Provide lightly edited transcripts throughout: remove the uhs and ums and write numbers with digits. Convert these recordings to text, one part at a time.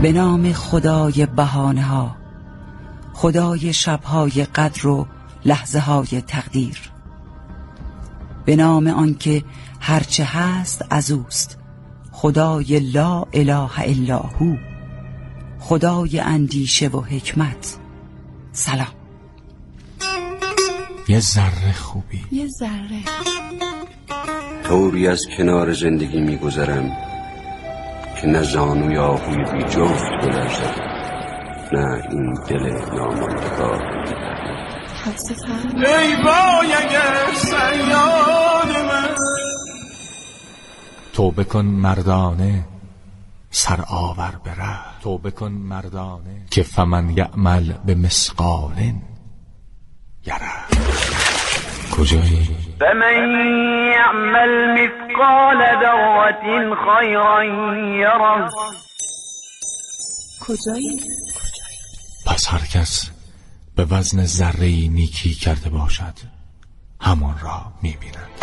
به نام خدای بهانه ها، خدای شبهای قدر و لحظه های تقدیر. به نام آنکه هرچه هست از اوست، خدای لا اله الا هو، خدای اندیشه و حکمت. سلام. یه ذره خوبی، یه ذره طوری از کنار زندگی میگذرم که نه زانوی آهوی بی جفت بلرزد، نه این دل ناماندگار. ای وای اگر سیاد من، توبه کن مردانه سر آور بره، توبه کن مردانه که فمن یعمل به مثقال یره. کجایی؟ فمن یعمل مثقال ذرة خیرا یره. کجایی؟ پس هر کس به وزن ذره‌ای نیکی کرده باشد همان را می‌بیند.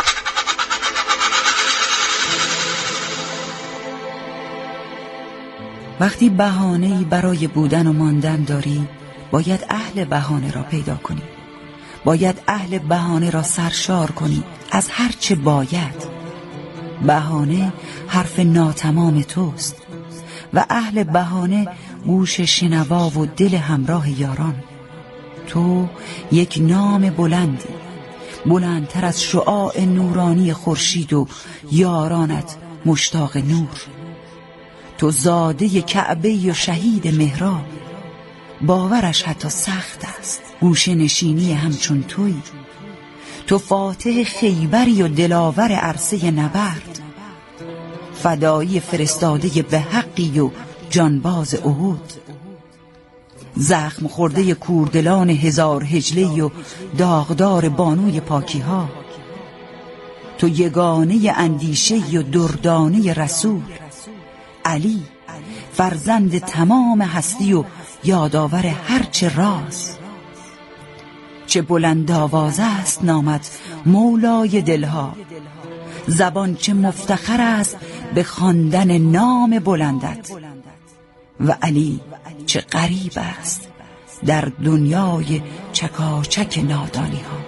وقتی بهانه‌ای برای بودن و ماندن داری، باید اهل بهانه را پیدا کنی. باید اهل بهانه را سرشار کنی از هر چه باید. بهانه حرف ناتمام توست و اهل بهانه گوش شنوا و دل همراه یاران. تو یک نام بلندی، بلندتر از شعاع نورانی خورشید و یارانت مشتاق نور. تو زاده کعبه و شهید محراب، باورش حتی سخت است. گوشه نشینی همچون تویی. تو فاتح خیبری و دلاور عرصه نبرد، فدایی فرستاده به حقی و جانباز احد، زخم خورده کوردلان هزار هجله و داغدار بانوی پاکی ها. تو یگانه اندیشه و دردانه رسول، علی فرزند تمام هستی و یادآور هرچه راز. چه بلند آواز است نامت مولای دلها، زبان چه مفتخر است به خواندن نام بلندت. و علی چه غریب است در دنیای چکاچک نادانی ها.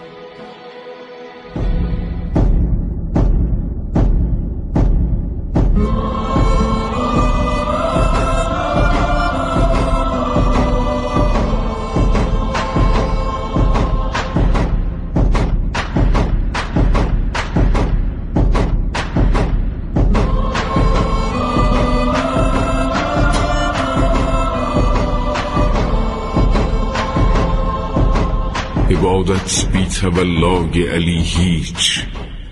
عبادت بی تولای علی هیچ،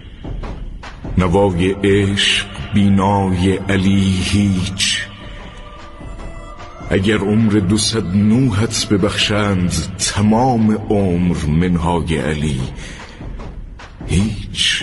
نوای عشق بینای علی هیچ. اگر عمر 209 ببخشند تمام عمر منهای علی هیچ.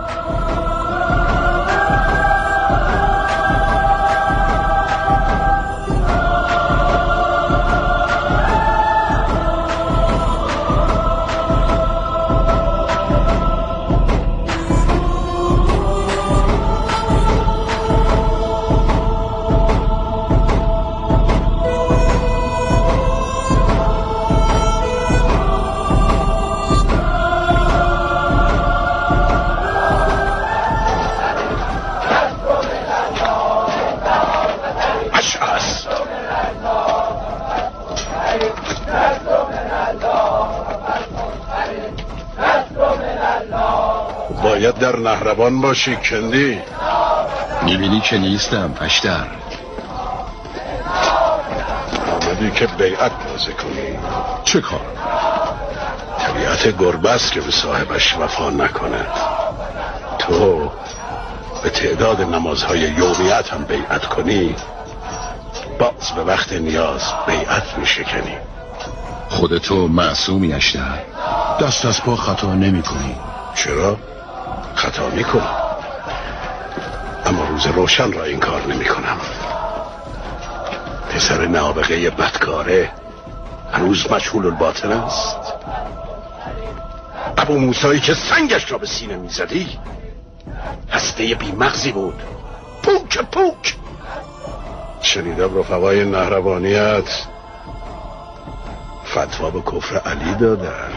باید در نهربان باشی کندی. میبینی که نیستم پشتر. آمدی که بیعت بازی کنی. چه کار؟ طبیعت گربه است که به صاحبش وفا نکند. تو به تعداد نمازهای یومیت هم بیعت کنی، باز به وقت نیاز بیعت میشکنی. خودتو معصومی اشتر، دست از پا خطا نمی کنی. چرا؟ خطا میکنم، اما روز روشن را این کار نمی کنم. پسر نابغه بدکاره هنوز مجهول الباطن است. ابو موسایی که سنگش را به سینه میزدی هسته بی مغزی بود، پوک پوک. شنیدم رفقای نهروانیت فتوا به کفر علی دادن.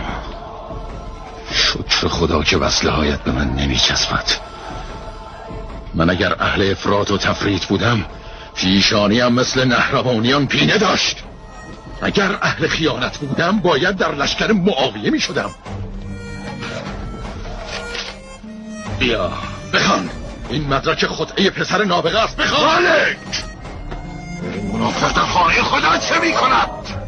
شکر خدا که وصلهایت به من نمیچسبد. من اگر اهل افراط و تفریط بودم پیشانیم مثل نهروانیان پینه داشت. اگر اهل خیانت بودم باید در لشکر معاویه می شدم. بیا بخوان، این مدرک خدعه پسر نابغه است. بخوان. مالک، این منافق در خانه خدا چه می کند؟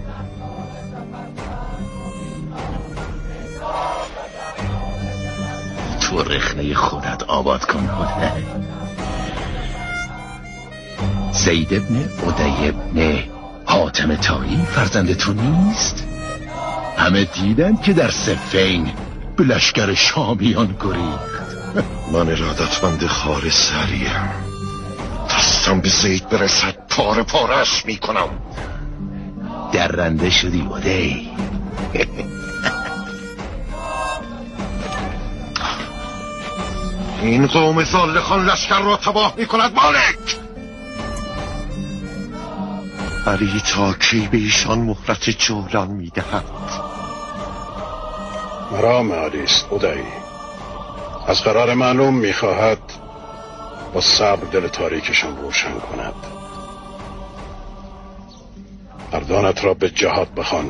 تو رخنه خودت آباد کن. زید ابن عدی ابن حاتم طایی فرزند تو نیست؟ همه دیدن که در صفین به لشکر شامیان گریخت. من ارادتمند خار سریم، دستم به زید برسد پاره پارش میکنم. درنده شدی عدی. این قوم ضالخان لشکر را تباه میکند. مالک، علی تا کی به ایشان مهلت جولان میدهد؟ مرام علی است عدی. از قرار معلوم میخواهد با صبر دل تاریکشان روشن کند. مردانت را به جهاد بخوان.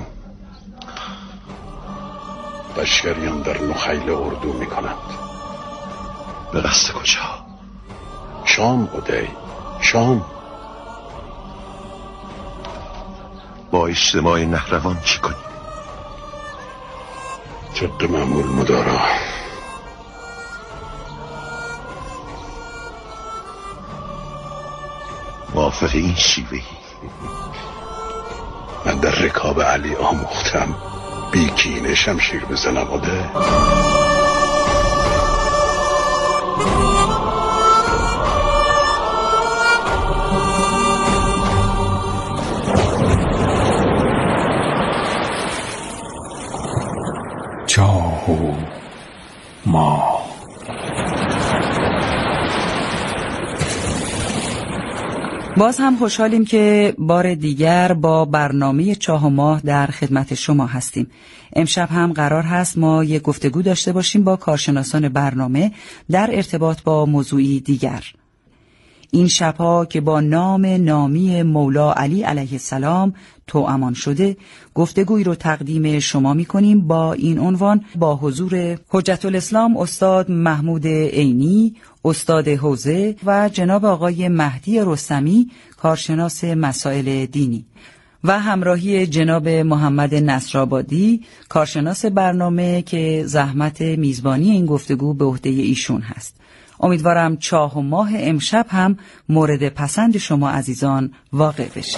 لشکریان در نخیل اردو میکنند. به قصد کجا؟ شام عدی، شام. با اجتماع نهروان چی کنیم؟ طبق معمول مدارا. موافق این شیوهی؟ من در رکاب علی آموختم بی کینه شمشیر بزنم عدی. چاه و ما. باز هم خوشحالیم که بار دیگر با برنامه چاه و ماه در خدمت شما هستیم. امشب هم قرار هست ما یک گفتگو داشته باشیم با کارشناسان برنامه در ارتباط با موضوعی دیگر. این شبها که با نام نامی مولا علی علیه السلام توامان شده، گفتگوی رو تقدیم شما می‌کنیم با این عنوان: با حضور حجت الاسلام استاد محمود عینی، استاد حوزه و جناب آقای مهدی رستمی، کارشناس مسائل دینی، و همراهی جناب محمد نصرآبادی، کارشناس برنامه که زحمت میزبانی این گفتگو به عهده ایشون هست. امیدوارم چاه و ماه امشب هم مورد پسند شما عزیزان واقع بشه.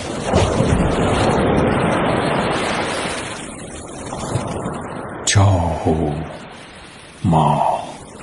چاه و ماه.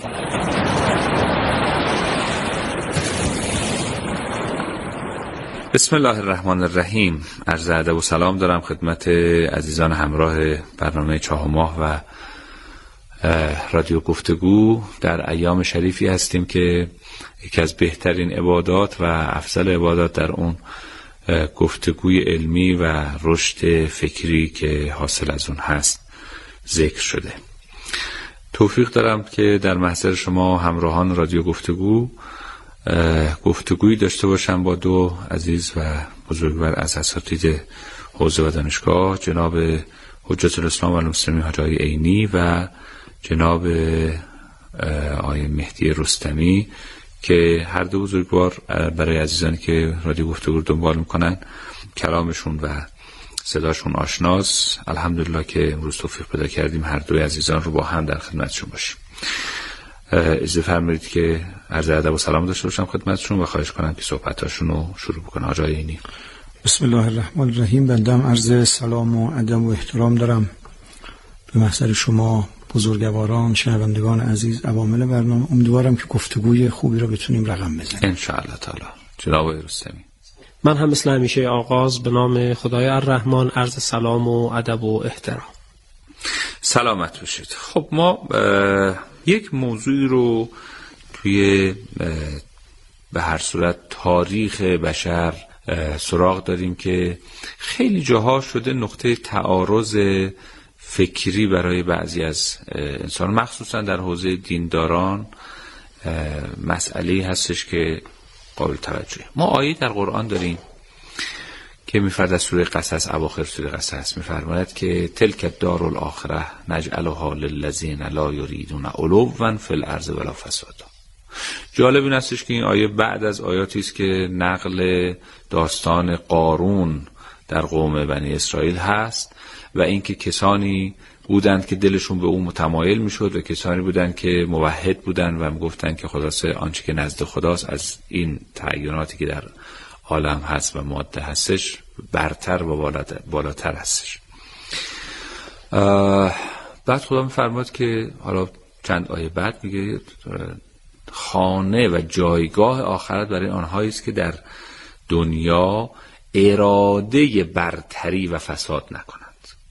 بسم الله الرحمن الرحیم. عرض ادب و سلام دارم خدمت عزیزان همراه برنامه چاه و ماه و رادیو گفتگو. در ایام شریفی هستیم که یکی از بهترین عبادات و افضل عبادات در اون گفتگوی علمی و رشد فکری که حاصل از اون هست ذکر شده. توفیق دارم که در محضر شما همراهان رادیو گفتگو گفتگویی داشته باشم با دو عزیز و بزرگوار از اساتید حوزه و دانشگاه، جناب حجت الاسلام و المسلمین حاج آقای عینی و جناب آقای مهدی رستمی، که هر دو بزرگوار برای عزیزانی که رادیو گفتگو رو دنبال میکنن کلامشون و صداشون آشناست. الحمدلله که امروز توفیق پیدا کردیم هر دوی عزیزان رو با هم در خدمتشون باشیم. اجازه فرمایید که عرض ادب و سلام داشته باشم خدمتشون و خواهش کنم که صحبتاشون رو شروع بکنه. حاج آقای عینی. بسم الله الرحمن الرحیم. بنده عرض سلام و ادب و احترام دارم به محضر شما بزرگواران، شنوندگان عزیز، عوامل برنامه. امیدوارم که گفتگوی خوبی را بتونیم رقم بزنیم ان شاء الله تعالی. جناب رستمی. من هم مثل همیشه آغاز به نام خدای الرحمن عرض سلام و ادب و احترام. سلامت باشید. خب ما یک موضوعی رو توی به هر صورت تاریخ بشر سراغ داریم که خیلی جاها شده نقطه تعارض فکری برای بعضی از انسان، مخصوصا در حوزه دینداران، مسئله هستش که قابل توجهه. ما آیه در قرآن داریم که میفرد از سوره قصص، اواخر سوره قصص میفرماید که تلک الدار الاخره نجعلها للذین لا یریدون علوا فی الارض ولا فسادا. جالب این هستش که این آیه بعد از آیاتی است که نقل داستان قارون در قوم بنی اسرائیل هست و اینکه کسانی بودند که دلشون به اون متمایل میشد و کسانی بودند که موحد بودند و میگفتند که خلاصه آنچه که نزد خداست از این تعیناتی که در عالم هست و ماده هستش برتر و بالاتر هستش. بعد خدا میفرماد که حالا چند آیه بعد میگه خانه و جایگاه آخرت برای آنهایی است که در دنیا اراده برتری و فساد نکنند.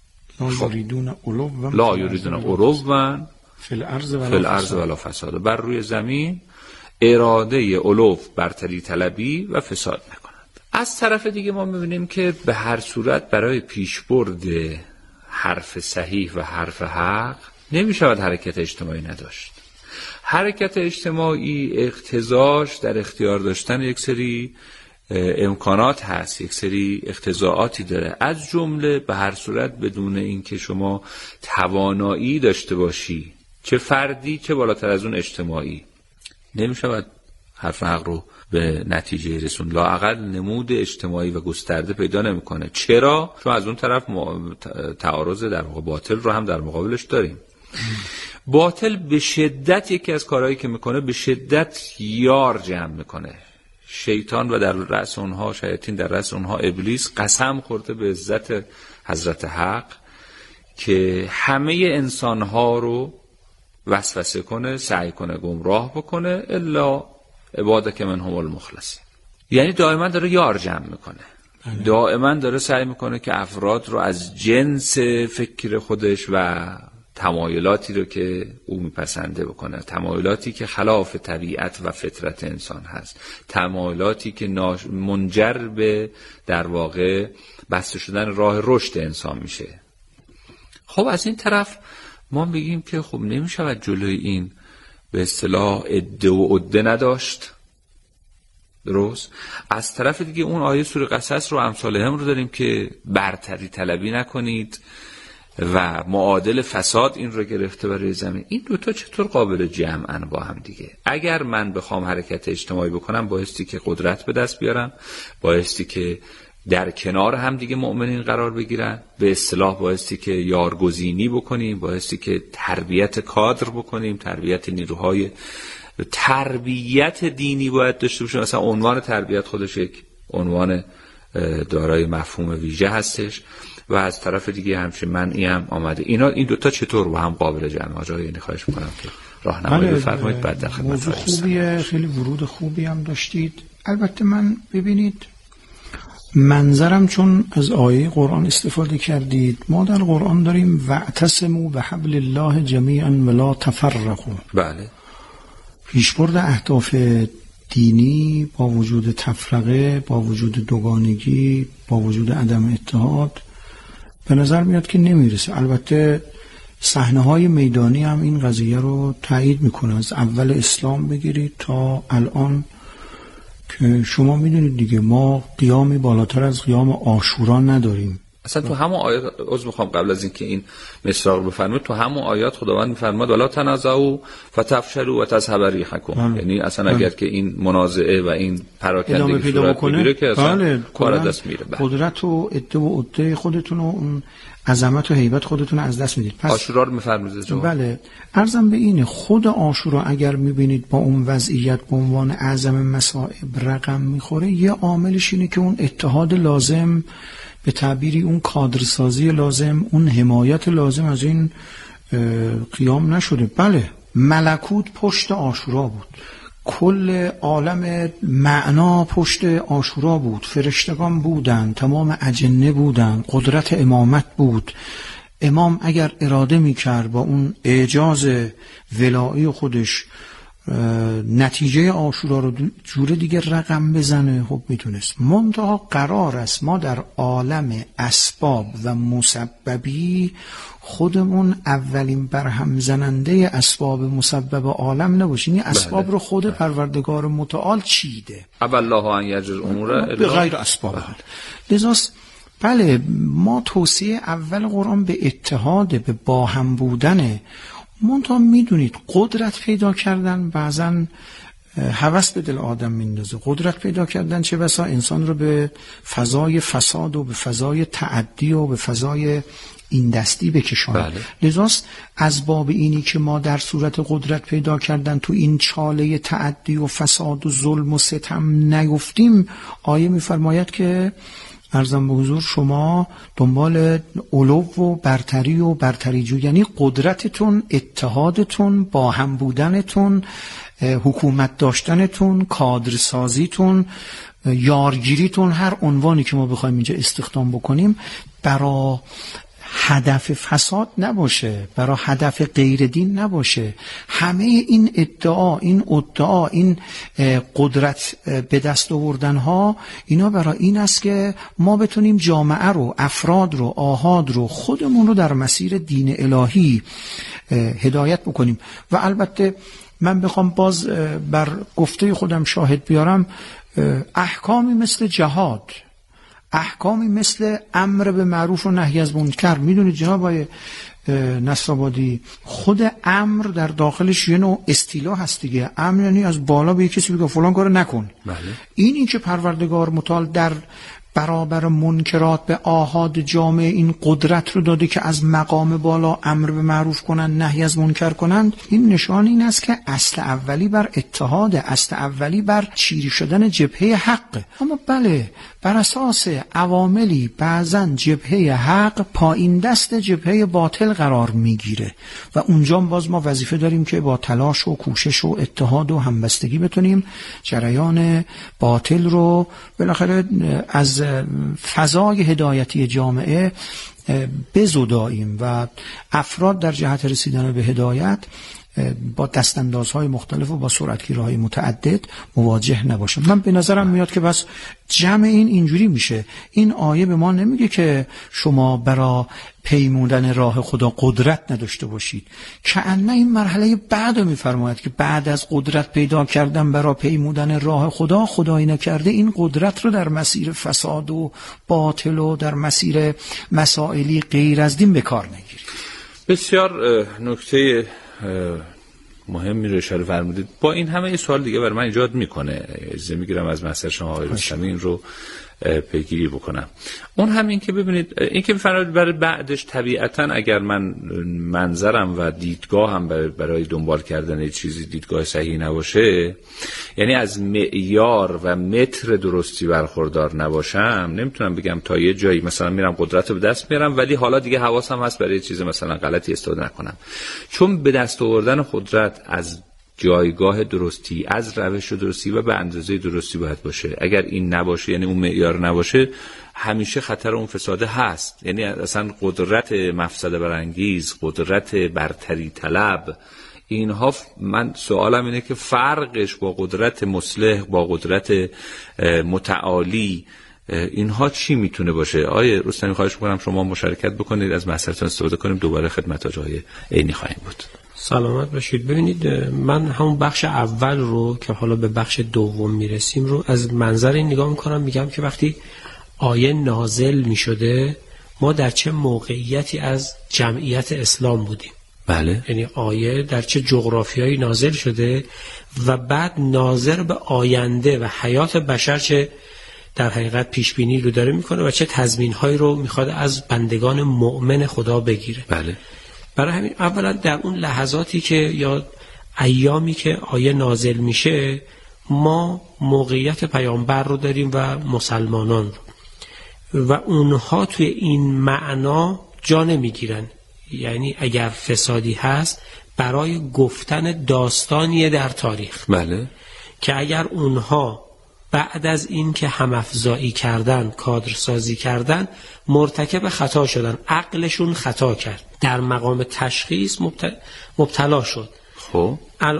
لا یریدون علوا فی الارض ولا فساد. بر روی زمین اراده علو، برتری طلبی و فساد نکنند. از طرف دیگه ما میبینیم که به هر صورت برای پیشبرد حرف صحیح و حرف حق نمیشود حرکت اجتماعی نداشت. حرکت اجتماعی اقتضاش در اختیار داشتن یک سری امکانات هست، یک سری اقتضاعاتی داره، از جمله به هر صورت بدون اینکه شما توانایی داشته باشی، چه فردی چه بالاتر از اون اجتماعی، نمیشود حرف حق رو به نتیجه رسون. لااقل نمود اجتماعی و گسترده پیدا نمیکنه. چرا؟ چون از اون طرف تعارض در واقع باطل رو هم در مقابلش داریم. باطل به شدت یکی از کارهایی که میکنه به شدت یار جمع میکنه. شیطان و در رأس اونها شیاطین، در رأس اونها ابلیس، قسم خورده به عزت حضرت حق که همه انسانها رو وسوسه کنه، سعی کنه گمراه بکنه، الا عبادک منهم المخلصین. یعنی دائما داره یار جمع میکنه، دائما داره سعی میکنه که افراد رو از جنس فکر خودش و تمایلاتی رو که او میپسنده بکنه، تمایلاتی که خلاف طبیعت و فطرت انسان هست، تمایلاتی که منجر به در واقع بسته شدن راه رشد انسان میشه. خب از این طرف ما بگیم که خب نمیشود جلوی این به اصطلاح عده و عده نداشت، درست؟ از طرف دیگه اون آیه سوره قصص رو امثال هم رو داریم که برتری طلبی نکنید و معادل فساد این رو گرفته برای زمین. این دوتا چطور قابل جمعن با هم دیگه؟ اگر من بخوام حرکت اجتماعی بکنم بایستی که قدرت به دست بیارم، بایستی که در کنار هم دیگه مؤمنین قرار بگیرن، به اصطلاح بایستی که یارگزینی بکنیم، بایستی که تربیت کادر بکنیم، تربیت نیروهای، تربیت دینی باید داشته باشیم. مثلا عنوان تربیت خودش یک عنوان دارای مفهوم ویژه هستش و از طرف دیگه همچین منعی هم آمده. این دوتا چطور با هم قابل جمع؟ آجای اینی خواهش میکنم که راهنمایی بفرمایید بعد در خدمت. موضوع خوبیه، خیلی ورود خوبی هم داشتید. البته من ببینید منظرم چون از آیه قرآن استفاده کردید، ما در قرآن داریم واعتصموا بحبل الله جمیعا ولا تفرقوا. بله. پیشبرد اهداف دینی با وجود تفرقه، با وجود دوگانگی، با وجود عدم اتحاد به نظر میاد که نمیرسه. البته صحنه‌های میدانی هم این قضیه رو تایید میکنه. از اول اسلام بگیرید تا الان که شما میدونید دیگه ما قیامی بالاتر از قیام عاشورا نداریم. اصلا تو همون آیات عذر میخوام قبل از اینکه این مصداق بفرمایید، تو همون آیات خداوند میفرماد ولا تنازعوا فتفشلوا وتذهب ريحكم. یعنی اصلا اگر که این منازعه و این پراکندگی صورت بگیره که اصلا کار دست میره. قدرت و عده و عده خودتون و اون عظمت و هیبت خودتون از دست میدید. پس عاشورا رو میفرمایید جواب. بله، عرضم به اینه خود عاشورا اگر میبینید با اون وضعیت به عنوان اعظم مصائب رقم میخوره، یه عاملش اینه که اون اتحاد لازم، به تعبیری اون کادرسازی لازم، اون حمایت لازم از این قیام نشده. بله، ملکوت پشت عاشورا بود، کل عالم معنا پشت عاشورا بود، فرشتگان بودن، تمام اجنه بودن، قدرت امامت بود. امام اگر اراده میکرد با اون اعجاز ولایی خودش نتیجه عاشورا رو جوره دیگه رقم بزنه، خب میتونست. منتها قرار است ما در عالم اسباب و مسببی خودمون اولین برهم زننده اسباب مسبب عالم نباشیم. این اسباب رو خود پروردگار متعال چیده. الله ان یجر امور به غیر اسباب. لذاست بله، ما توصیه اول قرآن به اتحاد، به باهم بودنه. منتها میدونید قدرت پیدا کردن بعضن هوس به دل آدم میندازه. قدرت پیدا کردن چه بسا انسان رو به فضای فساد و به فضای تعدی و به فضای این دستی بکشانه. بله. لذاست از باب اینی که ما در صورت قدرت پیدا کردن تو این چاله تعدی و فساد و ظلم و ستم نیفتیم، آیه میفرماید که عرضم به حضور شما دنبال علو و برتری جو، یعنی قدرتتون، اتحادتون، با هم بودنتون، حکومت داشتنتون، کادرسازیتون، یارگیریتون، هر عنوانی که ما بخوایم اینجا استخدام بکنیم، برای هدف فساد نباشه، برای هدف غیر دین نباشه. همه این ادعا، این قدرت به دست آوردن ها، اینا برای این است که ما بتونیم جامعه رو، افراد رو، آحاد رو، خودمون رو در مسیر دین الهی هدایت بکنیم. و البته من بخوام باز بر گفته خودم شاهد بیارم، احکامی مثل جهاد، احکامی مثل امر به معروف و نهی از منکر، میدونید جناب آقای نصرآبادی، خود امر در داخلش یه نوع استیلا هست دیگه. امر یعنی از بالا به کسی بگه فلان کارو نکن. بله. این که پروردگار متعال در برابر منکرات به آحاد جامعه این قدرت رو داده که از مقام بالا امر به معروف کنن، نهی از منکر کنند، این نشان این است که اصل اولی بر اتحاد، اصل اولی بر چیری شدن جبهه حق. اما بله، بر اساس عواملی بعضا جبهه حق پایین دست جبهه باطل قرار میگیره و اونجا باز ما وظیفه داریم که با تلاش و کوشش و اتحاد و همبستگی بتونیم جریان باطل رو بالاخره از فضای هدایتی جامعه بزداییم و افراد در جهت رسیدن به هدایت با دستاندازهای مختلف و با سرعتگیری‌های متعدد مواجه نباشم. من به نظرم میاد که بس جمع اینجوری میشه. این آیه به ما نمیگه که شما برای پیمودن راه خدا قدرت نداشته باشید، کأنه این مرحله بعد رو میفرماید که بعد از قدرت پیدا کردن برای پیمودن راه خدا، خدایی نکرده این قدرت رو در مسیر فساد و باطل و در مسیر مسائلی غیر از دین به کار نگیرید. بسیار نکته مهمی رو اشاره فرمودید. با این همه سوال دیگه برای من ایجاد میکنه، اجازه میگیرم از مسئله شما آقای رستمی این رو پیگیری بکنم. اون همین که ببینید، این که میفرمایید برای بعدش طبیعتا اگر من منظرم و دیدگاهم برای دنبال کردن چیزی دیدگاه صحیح نباشه، یعنی از معیار و متر درستی برخوردار نباشم، نمیتونم بگم تا یه جایی مثلا میرم قدرت رو به دست میارم ولی حالا دیگه حواسم هست برای چیز مثلا غلطی استفاده نکنم. چون به دست آوردن قدرت از جایگاه درستی، از روش درستی و به اندازه درستی باید باشه. اگر این نباشه، یعنی اون معیار نباشه، همیشه خطر اون فساده هست. یعنی اصلا قدرت مفسده برانگیز، قدرت برتری طلب، اینها من سوالم اینه که فرقش با قدرت مصلح، با قدرت متعالی، اینها چی میتونه باشه؟ آیه رستمی خواهش میکنم شما مشارکت بکنید، از مسئله‌تون استفاده کنیم، دوباره خدمت آقای عینی خواهیم بود. سلامت باشید. ببینید، من همون بخش اول رو که حالا به بخش دوم میرسیم رو از منظر این نگاه میکنم، میگم که وقتی آیه نازل میشده ما در چه موقعیتی از جمعیت اسلام بودیم. بله. یعنی آیه در چه جغرافیایی نازل شده و بعد ناظر به آینده و حیات بشر چه در حقیقت پیشبینی رو داره میکنه و چه تضمین‌هایی رو میخواد از بندگان مؤمن خدا بگیره. بله. برای همین اولا در اون لحظاتی که یا ایامی که آیه نازل میشه، ما موقعیت پیامبر رو داریم و مسلمانان رو و اونها توی این معنا جا نمیگیرن. یعنی اگر فسادی هست برای گفتن داستانیه در تاریخ. بله. که اگر اونها بعد از این که همافزایی کردن، کادرسازی کردن، مرتکب خطا شدن، عقلشون خطا کرد، در مقام تشخیص مبتلا شد. خب الان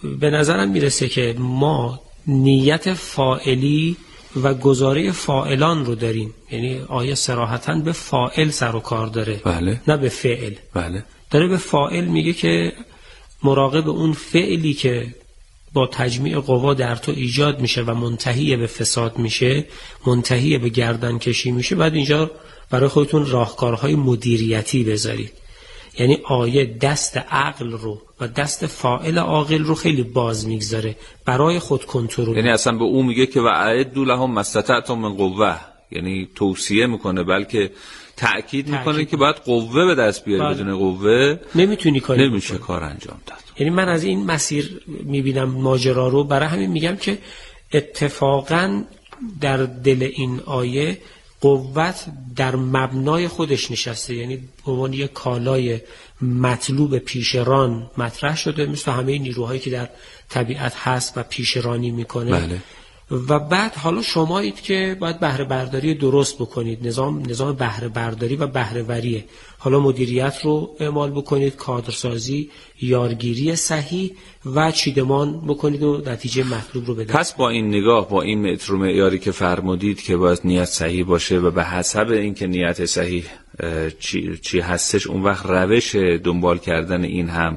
به نظرم میرسه که ما نیت فاعلی و گزاره فاعلان رو داریم. یعنی آیه صراحتاً به فاعل سر و کار داره. بله. نه به فعل. بله. داره به فاعل میگه که مراقب اون فعلی که با تجمیع قوا در تو ایجاد میشه و منتهی به فساد میشه، منتهی به گردن کشی میشه، بعد اینجا برای خودتون راهکارهای مدیریتی بذارید. یعنی آیه دست عقل رو و دست فاعل عاقل رو خیلی باز میگذاره برای خود کنترل. یعنی اصلا به اون میگه که وعدوا لهم ما استطعتم من قوه، یعنی توصیه میکنه بلکه تأکید میکنه که باید قوه به دست بیاری. بدون قوه نمیتونی کاری نمیشه کار انجام داد. یعنی من از این مسیر میبینم ماجرا رو، برای همین میگم که اتفاقا در دل این آیه قوت در مبنای خودش نشسته، یعنی به عنوان یک کالای مطلوب پیشران مطرح شده، مثل همه نیروهایی که در طبیعت هست و پیشرانی میکنه. بله. و بعد حالا شمایید که باید بهره برداری درست بکنید، نظام بهره برداری و بهره وریه. حالا مدیریت رو اعمال بکنید، کادرسازی، یارگیری صحیح و چیدمان بکنید و نتیجه مطلوب رو بدید. پس با این نگاه، با این متر و معیاری که فرمودید که باید نیت صحیح باشه و به حسب اینکه نیت صحیح چی هستش، اون وقت روش دنبال کردن این هم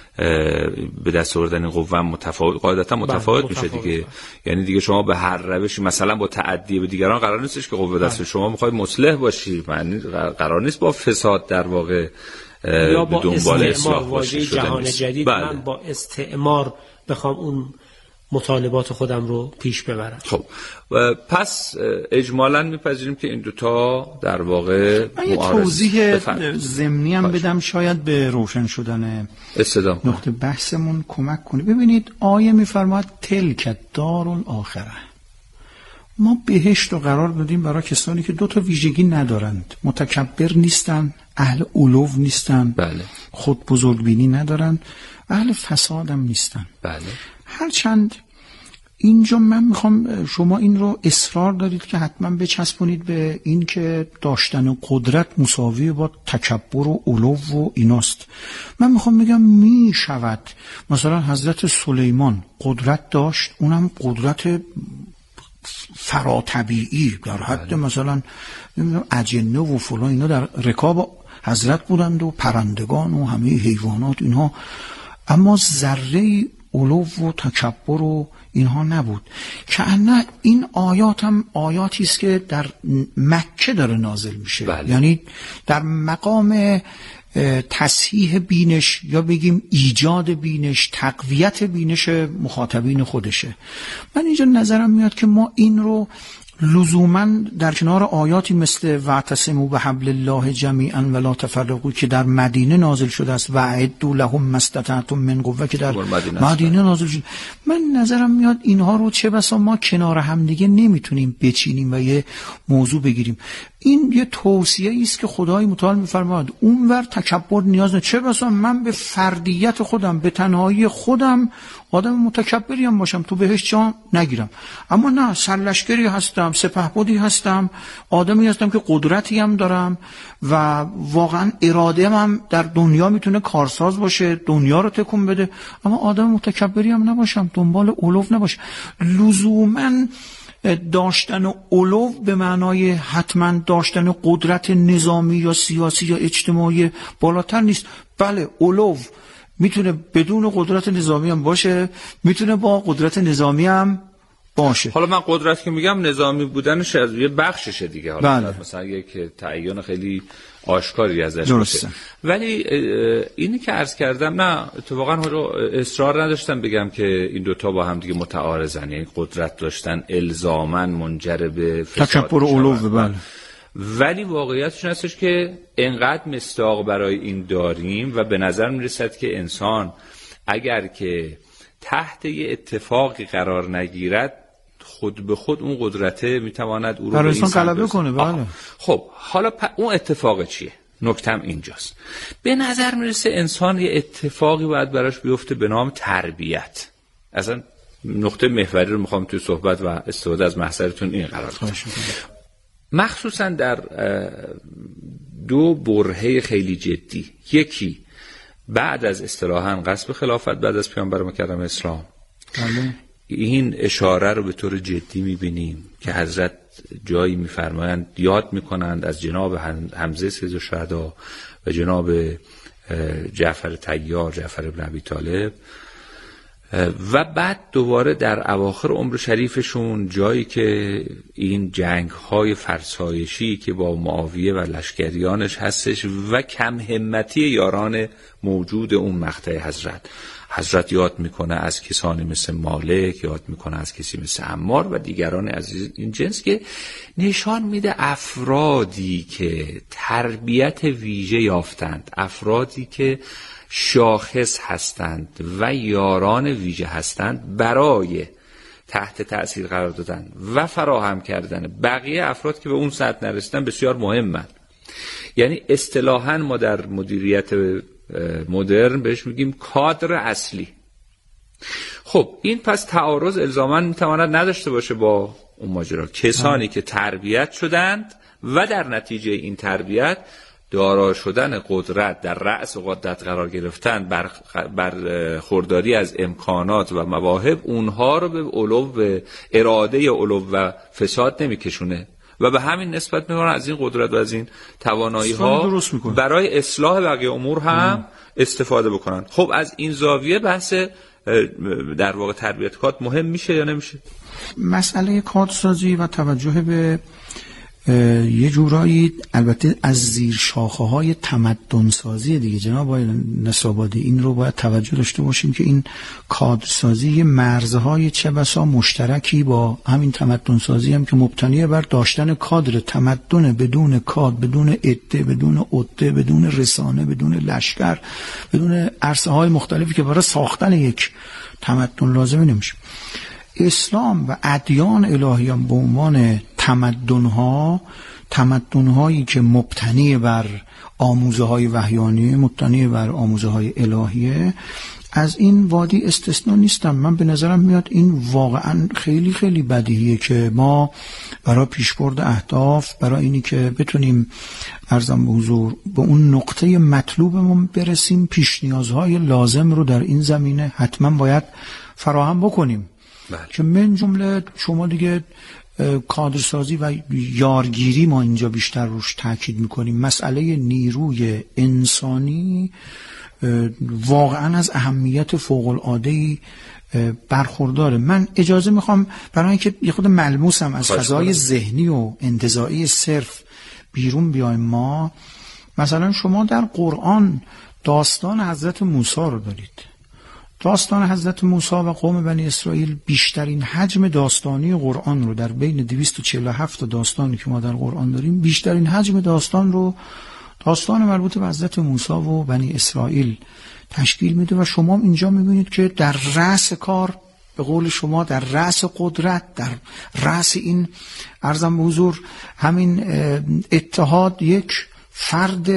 به دست آوردن قوه متفاوت، قاعدتا متفاوت میشه دیگه. یعنی دیگه شما به هر روشی، مثلا با تعدی به دیگران، قرار نیستش که قوه دست شما میخواید مصلح باشی، معنی قرار نیست با فساد در واقع یا با دنبال اصلاح باشی. جهان جدید من با استعمار بخوام اون مطالبات خودم رو پیش ببرم. خب پس اجمالاً میپذیریم که این دوتا در واقع من یه توضیح ضمنی هم بدم، شاید به روشن شدن نقطه بحثمون کمک کنه. ببینید آیه میفرماید تلک دارالآخره، ما بهشت رو قرار دادیم برای کسانی که دو تا ویژگی ندارند، متکبر نیستن، اهل علو نیستن، بله. خود بزرگبینی ندارن، اهل فساد هم نیستن. بله. هرچند اینجا من میخوام شما این رو اصرار دارید که حتما بچسبونید به این که داشتن قدرت مساوی با تکبر و علو و ایناست. من میخوام بگم میشود مثلا حضرت سلیمان قدرت داشت، اونم قدرت فراطبیعی در حد مثلا اجنه و فلان، اینا در رکاب حضرت بودند و پرندگان و همه حیوانات اینها، اما ذره علو و تکبر و اینها نبود. که نه این آیات هم آیاتی است که در مکه داره نازل میشه. بله. یعنی در مقام تصحیح بینش یا بگیم ایجاد بینش، تقویت بینش مخاطبین خودشه. من اینجا نظرم میاد که ما این رو لزوما در کنار آیاتی مثل واعتصموا بحبل الله جمیعا ولا تفرقوا که در مدینه نازل شده است و اعدوا لهم ما استطعتم من قوه که در مدینه نازل شده، من نظرم میاد اینها رو چه بسا ما کنار هم دیگه نمیتونیم بچینیم و یه موضوع بگیریم. این یه توصیه است که خدای متعال میفرماید اونور تکبر نیاز نه، چه بسا من به فردیت خودم، به تنهایی خودم آدم متکبری هم باشم تو بهش جا نگیرم، اما نه سرلشکری هستم، سپهبدی هستم، آدمی هستم که قدرتی هم دارم و واقعا اراده هم در دنیا میتونه کارساز باشه، دنیا رو تکون بده، اما آدم متکبری هم نباشم، دنبال علو نباشم. لزوما داشتن علو به معنای حتما داشتن قدرت نظامی یا سیاسی یا اجتماعی بالاتر نیست. بله علو میتونه بدون قدرت نظامی هم باشه، میتونه با قدرت نظامی هم باشه. حالا من قدرت که میگم نظامی بودنش از یه بخششه دیگه، حالا بله. مثلا یک تعیین خیلی آشکاری ازش درسته. باشه. ولی اینی که عرض کردم، نه اتفاقا اصرار نداشتم بگم که این دوتا با هم دیگه متعارضن، یعنی قدرت داشتن الزاماً منجر به تکبر و علو. بله. ولی واقعیتش این هستش که انقدر مصداق برای این داریم و به نظر میرسد که انسان اگر که تحت یه اتفاقی قرار نگیرد، خود به خود اون قدرته میتواند او رو به این سمت غلبه کنه. بله. خب حالا اون اتفاق چیه؟ نکتم اینجاست. به نظر میرسه انسان یه اتفاقی باید براش بیفته به نام تربیت. اصلا نقطه محوری رو میخوام توی صحبت و استفاده از محضرتون این قرار بدم. مخصوصا در دو برهه خیلی جدی. یکی بعد از اصطلاحاً غصب خلافت بعد از پیامبر مکرم اسلام بله. این اشاره رو به طور جدی می‌بینیم که حضرت جایی می‌فرمایند یاد می‌کنند از جناب حمزه سید الشهدا و جناب جعفر طیار، جعفر ابن ابی طالب، و بعد دوباره در اواخر عمر شریفشون جایی که این جنگ‌های فرسایشی که با معاویه و لشکریانش هستش و کم همتی یاران موجود اون مقطع حضرت یاد میکنه از کسانی مثل مالک، یاد میکنه از کسی مثل عمار و دیگران عزیز این جنس، که نشان میده افرادی که تربیت ویژه یافتند، افرادی که شاخص هستند و یاران ویژه هستند برای تحت تأثیر قرار دادن و فراهم کردن بقیه افراد که به اون سطح نرسیدن بسیار مهمند. یعنی اصطلاحاً ما در مدیریت مدرن بهش میگیم کادر اصلی. خب این پس تعارض الزاماً میتواند نداشته باشه با اون ماجرا. کسانی که تربیت شدند و در نتیجه این تربیت دارا شدن قدرت، در رأس قدرت قرار گرفتن، بر خورداری از امکانات و مواهب، اونها رو به علو و اراده علو و فساد نمیکشونه و به همین نسبت میکنن از این قدرت و از این توانایی ها برای اصلاح بقیه امور هم استفاده بکنن. خب از این زاویه بحث در واقع تربیت کادر مهم میشه یا نمیشه؟ مسئله کادرسازی و توجه به یه جورایی البته از زیر شاخه‌های تمدن سازی دیگه جناب آقای نصرآبادی، این رو باید توجه داشته باشیم که این کادرسازی مرزهای چه بسا مشترکی با همین تمدن سازی هم که مبتنی بر داشتن کادر تمدن بدون کادر، بدون عده، بدون عده، بدون رسانه، بدون لشکر، بدون عرصه‌های مختلفی که برای ساختن یک تمدن لازمه نمیشه. اسلام و ادیان الهیان به عنوان تمدن‌هایی که مبتنی بر آموزه‌های وحیانی، مبتنی بر آموزه‌های الهیه، از این وادی استثنا نیستم. من به نظرم میاد این واقعا خیلی خیلی بدیهیه که ما برای پیشبرد اهداف، برای اینی که بتونیم عرضم به حضور به اون نقطه مطلوبمون برسیم، پیش نیازهای لازم رو در این زمینه حتما باید فراهم بکنیم. که من جمله شما دیگه کادرسازی و یارگیری ما اینجا بیشتر روش تاکید میکنیم. مسئله نیروی انسانی واقعا از اهمیت فوق العاده‌ای برخورداره. من اجازه میخوام برای اینکه یه خود ملموسم از فضای ذهنی و انتزاعی صرف بیرون بیایم، ما مثلا شما در قرآن داستان حضرت موسی رو دارید. داستان حضرت موسی و قوم بنی اسرائیل بیشترین حجم داستانی قرآن رو در بین 247 داستانی که ما در قرآن داریم، بیشترین حجم داستان رو داستان مربوط به حضرت موسی و بنی اسرائیل تشکیل میده و شما اینجا میبینید که در رأس کار، به قول شما در رأس قدرت، در رأس این عرضم به حضور همین اتحاد، یک فرد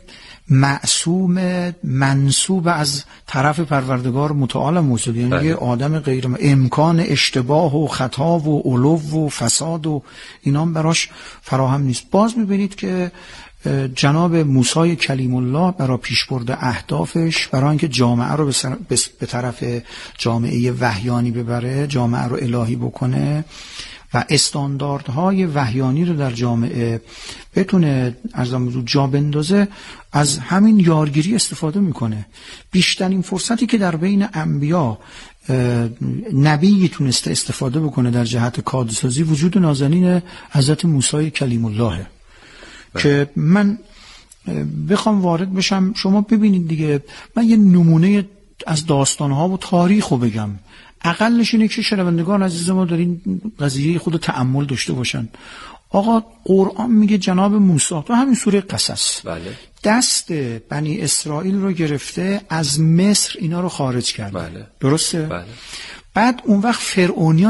معصوم منسوب از طرف پروردگار متعال موجود، یعنی یه آدم غیر امکان اشتباه و خطا و علو و فساد و اینام براش فراهم نیست. باز میبینید که جناب موسی کلیم الله برای پیشبرد اهدافش، برای اینکه جامعه رو به طرف جامعه وحیانی ببره، جامعه رو الهی بکنه و استانداردهای وحیانی رو در جامعه بتونه ارزم جا بندازه، از همین یارگیری استفاده میکنه. بیشترین فرصتی که در بین انبیا نبی تونسته استفاده بکنه در جهت کادرسازی وجود نازنین حضرت موسی کلیم الله که من بخوام وارد بشم. شما ببینید دیگه، من یه نمونه از داستانها و تاریخ رو بگم، اقلش اینه که شنوندگان عزیز ما در این قضیه خود تأمل داشته باشن. آقا قرآن میگه جناب موسی تو همین سوره قصص دست بنی اسرائیل رو گرفته از مصر اینا رو خارج کرد. درسته؟ بعد اون وقت فرعونیان